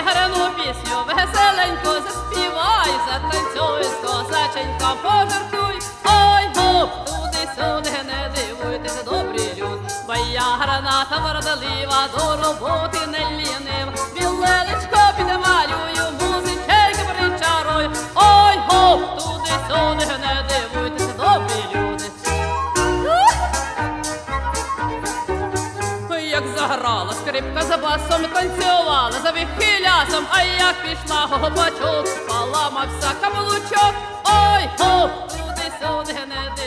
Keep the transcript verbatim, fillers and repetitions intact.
гарну пісню, веселенько заспівай, затанцюй, з козаченьком пожартуй. Ой, гоп, туди-сюди, не дивуйтесь, добрі люд, бо я граната вродолива, до роботи не лінива. Білелечко підмалюю, музичейки причарую. Ой, гоп, туди-сюди, не дивуйтесь, добрі люди. Як заграла скрипка за басом, танцювала за вихилясом, а як пішла гопачок, поламався каблучок. Ой, гоп, туди-сюди, не